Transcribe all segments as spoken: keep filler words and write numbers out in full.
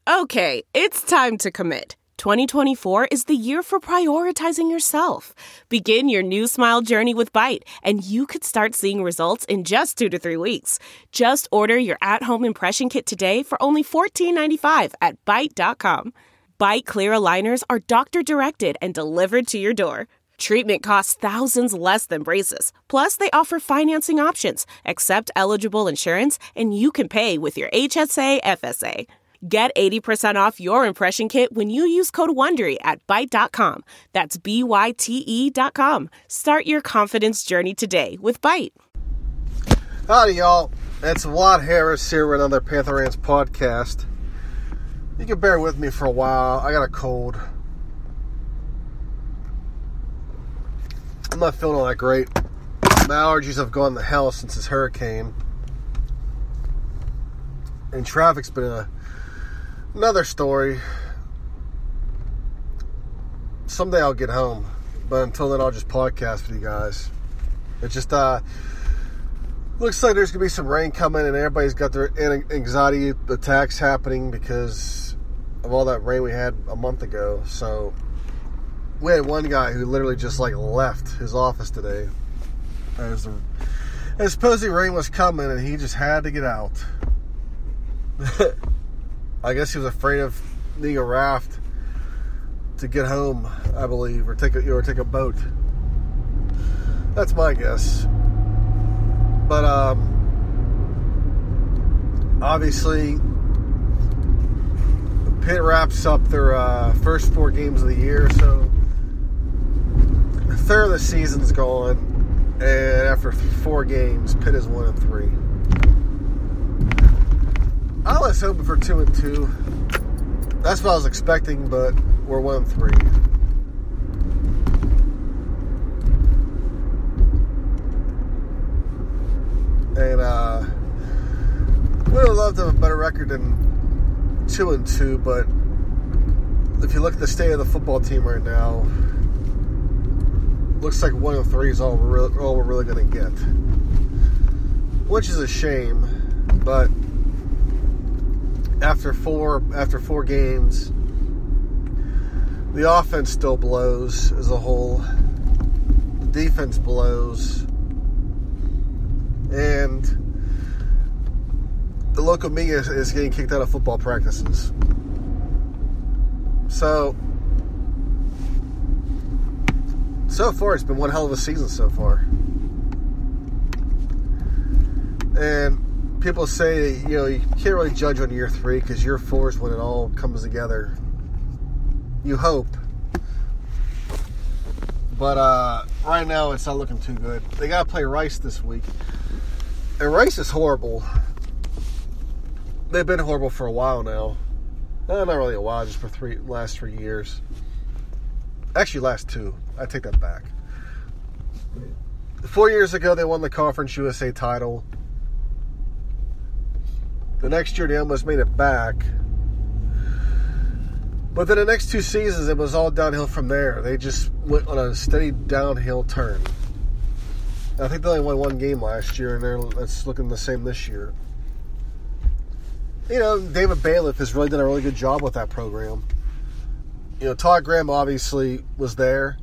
Okay, it's time to commit. twenty twenty-four is the year for prioritizing yourself. Begin your new smile journey with Byte, and you could start seeing results in just two to three weeks. Just order your at-home impression kit today for only fourteen ninety-five at byte dot com. Byte Clear aligners are doctor-directed and delivered to your door. Treatment costs thousands less than braces. Plus, they offer financing options, accept eligible insurance, and you can pay with your H S A F S A. Get eighty percent off your impression kit when you use code WONDERY at byte dot com. That's B Y T E dot com. Start your confidence journey today with Byte. Howdy, y'all. It's Watt Harris here with another Panther Rants podcast. You can bear with me for a while. I got a cold. I'm not feeling all that great. My allergies have gone to hell since this hurricane. And traffic's been a Another story. Someday I'll get home, but until then I'll just podcast with you guys. It just uh looks like there's gonna be some rain coming, and everybody's got their anxiety attacks happening because of all that rain we had a month ago. So we had one guy who literally just like left his office today as the as supposedly rain was coming, and he just had to get out. I guess he was afraid of needing a raft to get home, I believe, or take a or take a boat. That's my guess. But um, obviously, Pitt wraps up their uh, first four games of the year, so a third of the season's gone, and after four games, Pitt is one and three. I was hoping for two and two. That's what I was expecting, but we're one and three. And uh, we would have loved to have a better record than two and two, but if you look at the state of the football team right now, looks like one and three is all we're really, all we're really going to get, which is a shame, but. After four after four games, the offense still blows as a whole. The defense blows. And the local media is, is getting kicked out of football practices. So, so far it's been one hell of a season so far. And people say, you know, you can't really judge on year three because year four is when it all comes together. You hope. But uh, right now, it's not looking too good. They got to play Rice this week. And Rice is horrible. They've been horrible for a while now. No, not really a while, just for three last three years. Actually, last two. I take that back. Four years ago, they won the Conference U S A title. The next year, they almost made it back. But then the next two seasons, it was all downhill from there. They just went on a steady downhill turn. I think they only won one game last year, and they're, it's looking the same this year. You know, David Bailiff has really done a really good job with that program. You know, Todd Graham obviously was there.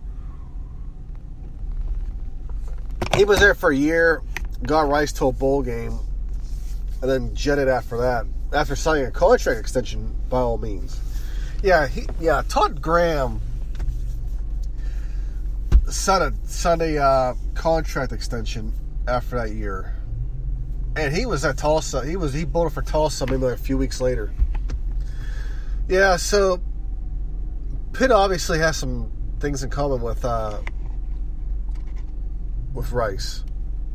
He was there for a year, got Rice to a bowl game, and then jetted after that. After signing a contract extension, by all means. Yeah, he, yeah. Todd Graham signed a, signed a uh, contract extension after that year, and he was at Tulsa. He was he bolted for Tulsa maybe like a few weeks later. Yeah, so Pitt obviously has some things in common with uh, with Rice.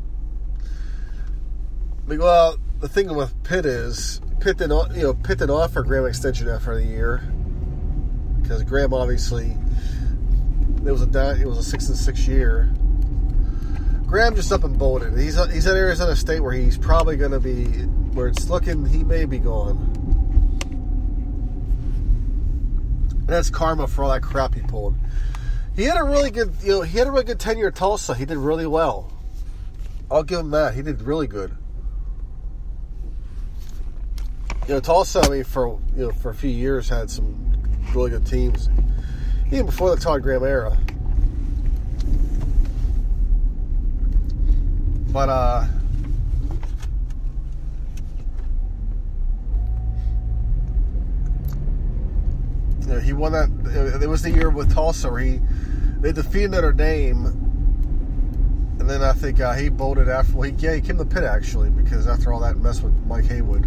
Well, the thing with Pitt is Pitt didn't, you know, Pitt didn't offer Graham an extension after the year because Graham obviously it was a it was a six and six year. Graham just up and bolted. He's he's at Arizona State where he's probably going to be where it's looking he may be gone. And that's karma for all that crap he pulled. He had a really good you know he had a really good tenure at Tulsa. He did really well. I'll give him that. He did really good. You know, Tulsa, I mean, for you know, for a few years had some really good teams, even before the Todd Graham era. But uh, you know, he won that. It was the year with Tulsa where he they defeated Notre Dame, and then I think uh, he bolted after. Well, he, yeah, he came to Pitt actually because after all that mess with Mike Haywood.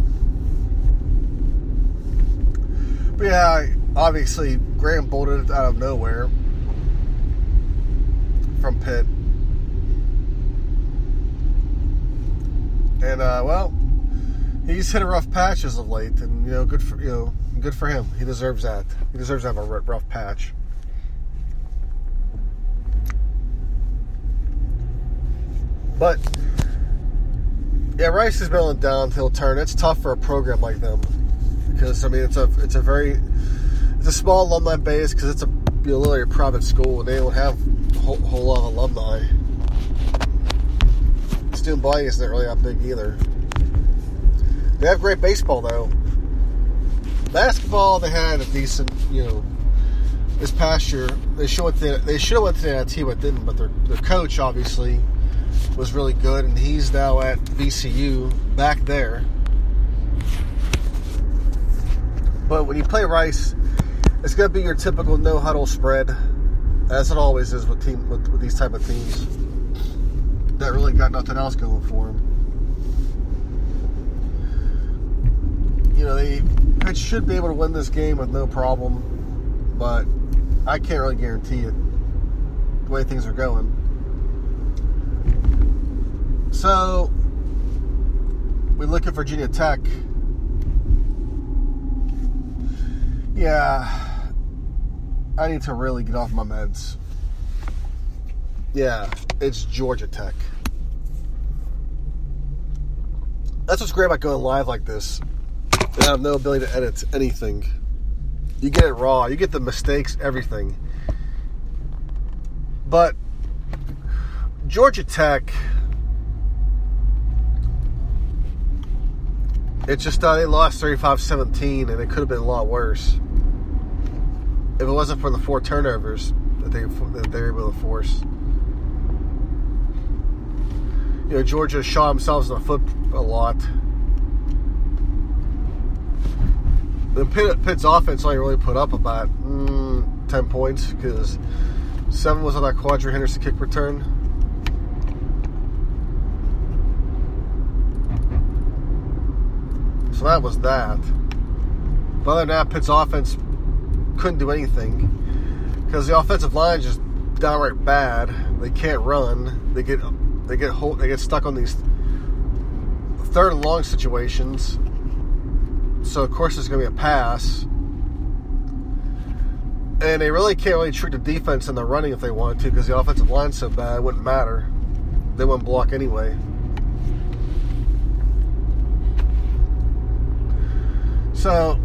But yeah, obviously Graham bolted out of nowhere from Pitt. And uh, well, he's hit a rough patch as of late, and you know, good for you know, good for him. He deserves that. He deserves to have a rough patch. But yeah, Rice has been on a downhill turn. It's tough for a program like them because I mean, it's a it's a very it's a small alumni base because it's a you know, literally a private school and they don't have a whole, whole lot of alumni. Student body isn't really that big either. They have great baseball though. Basketball, they had a decent, you know, this past year. They should went to they should have went to the N I T, but didn't. But their their coach obviously was really good, and he's now at V C U back there. But when you play Rice, it's gonna be your typical no huddle spread, as it always is with team with, with these type of teams that really got nothing else going for them. You know, they Pitt should be able to win this game with no problem, but I can't really guarantee it the way things are going. So, we look at Virginia Tech. Yeah, I need to really get off my meds. Yeah, it's Georgia Tech. That's what's great about going live like this. I have no ability to edit anything. You get it raw. You get the mistakes, everything. But Georgia Tech, it's just uh, they lost thirty-five seventeen, and it could have been a lot worse if it wasn't for the four turnovers that they that they were able to force. You know, Georgia shot themselves in the foot a lot. The Pitt, Pitt's offense only really put up about mm, ten points because seven was on that Quadri Henderson kick return. So that was that. But other than that, Pitt's offense couldn't do anything because the offensive line is just downright bad. They can't run. They get they get they get stuck on these third and long situations. So, of course, it's going to be a pass. And they really can't really trick the defense in the running if they wanted to because the offensive line's so bad, it wouldn't matter. They wouldn't block anyway. So,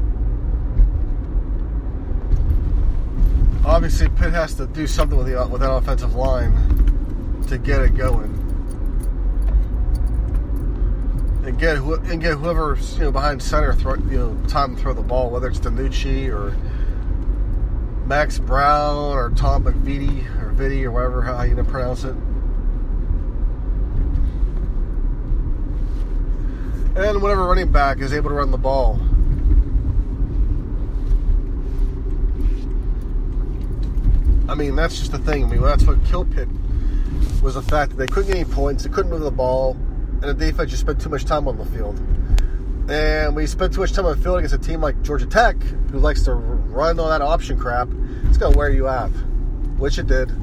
obviously, Pitt has to do something with, the, with that offensive line to get it going. And get and get whoever's you know behind center throw, you know time to throw the ball, whether it's Danucci or Max Brown or Tom McVitie or Vitti or whatever how you gonna pronounce it. And whatever running back is able to run the ball. I mean, that's just the thing. I mean, that's what killed Pitt was the fact that they couldn't get any points, they couldn't move the ball. And the defense just spent too much time on the field. And when you spend too much time on the field against a team like Georgia Tech, who likes to run all that option crap, it's going to wear you out, which it did.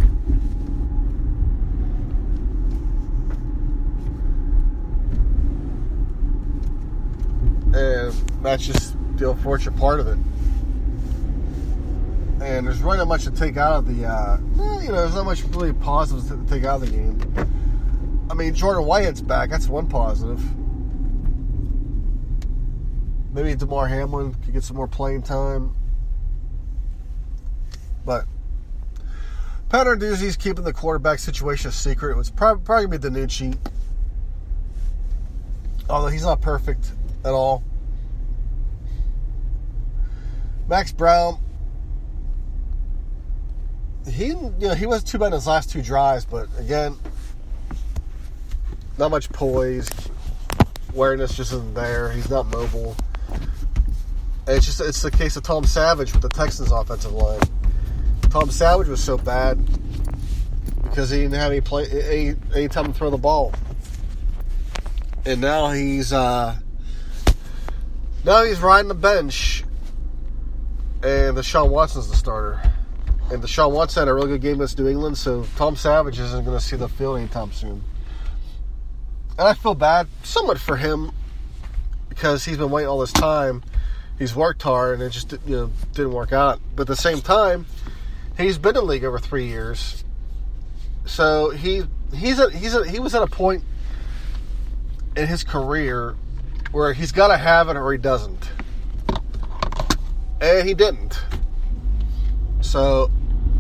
And that's just the unfortunate part of it. And there's really not much to take out of the, uh, well, you know, there's not much really positives to take out of the game. I mean, Jordan Whitehead's back. That's one positive. Maybe DeMar Hamlin could get some more playing time. But Pat Narduzzi's keeping the quarterback situation a secret. It was probably, probably going to be Danucci. Although he's not perfect. at all. Max Brown, he you know he wasn't too bad in his last two drives, but again, not much poise, awareness just isn't there. He's not mobile. And it's just it's the case of Tom Savage with the Texans offensive line. Tom Savage was so bad because he didn't have any play any, any time to throw the ball, and now he's uh, now he's riding the bench, and Deshaun Watson's the starter. And Deshaun Watson had a really good game against New England, so Tom Savage isn't going to see the field anytime soon. And I feel bad somewhat for him because he's been waiting all this time. He's worked hard, and it just you know didn't work out. But at the same time, he's been in the league over three years, so he he's a, he's a, he was at a point in his career where he's got to have it or he doesn't, and he didn't. So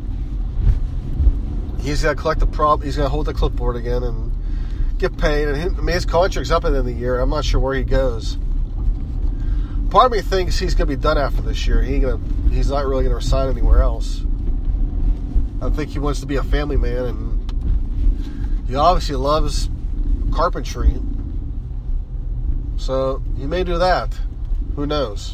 he's got to collect the prop. He's got to hold the clipboard again and get paid. And he, I mean, his contract's up at the end of the year. I'm not sure where he goes. Part of me thinks he's going to be done after this year. He ain't gonna, he's not really going to resign anywhere else. I think he wants to be a family man, and he obviously loves carpentry. So he may do that. Who knows?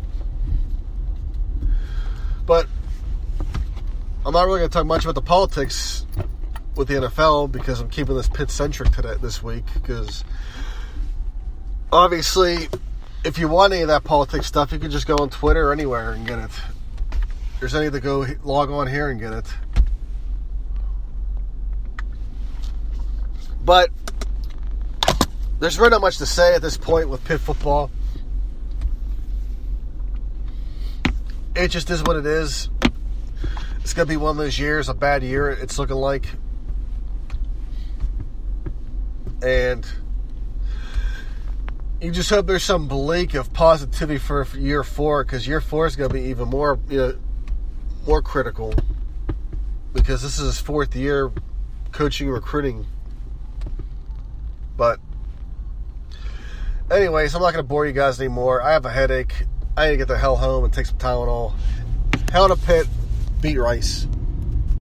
But I'm not really going to talk much about the politics with the N F L because I'm keeping this Pitt-centric today this week. Because obviously, if you want any of that politics stuff, you can just go on Twitter or anywhere and get it. There's any to go log on here and get it. But there's really not much to say at this point with Pitt football. It just is what it is. It's going to be one of those years, a bad year, it's looking like. And you just hope there's some blink of positivity for year four, because year four is going to be even more, you know, more critical, because this is his fourth year coaching and recruiting. But anyways, I'm not going to bore you guys anymore. I have a headache. I need to get the hell home and take some Tylenol. Hell to Pitt. Beat Rice.